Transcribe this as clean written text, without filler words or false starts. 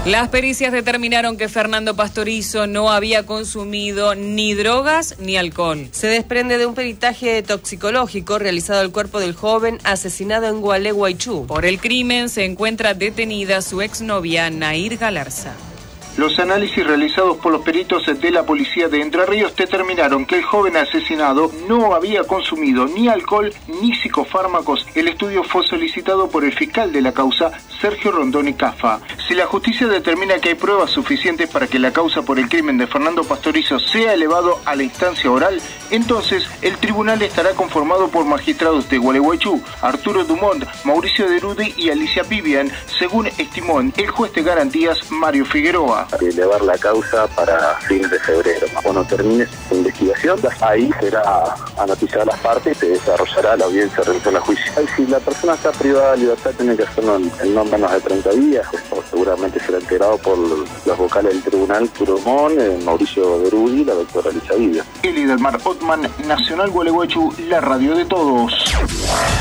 Las pericias determinaron que Fernando Pastorizo no había consumido ni drogas ni alcohol. Se desprende de un peritaje toxicológico realizado al cuerpo del joven asesinado en Gualeguaychú. Por el crimen se encuentra detenida su exnovia Nair Galarza. Los análisis realizados por los peritos de la policía de Entre Ríos determinaron que el joven asesinado no había consumido ni alcohol ni psicofármacos. El estudio fue solicitado por el fiscal de la causa, Sergio Rondoni Cafa. Si la justicia determina que hay pruebas suficientes para que la causa por el crimen de Fernando Pastorizo sea elevado a la instancia oral, entonces el tribunal estará conformado por magistrados de Gualeguaychú, Arturo Dumont, Mauricio Derudi y Alicia Vivian, según estimó el juez de garantías Mario Figueroa. Elevar la causa para fines de febrero. Cuando termine su investigación, ahí será anotizada las partes y se desarrollará la audiencia de la juicio. Si la persona está privada de libertad, tiene que hacerlo en no menos de 30 días. Esto seguramente será enterado por los vocales del tribunal, Arturo Dumont, Mauricio Derudi y la doctora Alicia Vivian. Eli del Mar Otman, Nacional Gualeguaychú, la radio de todos.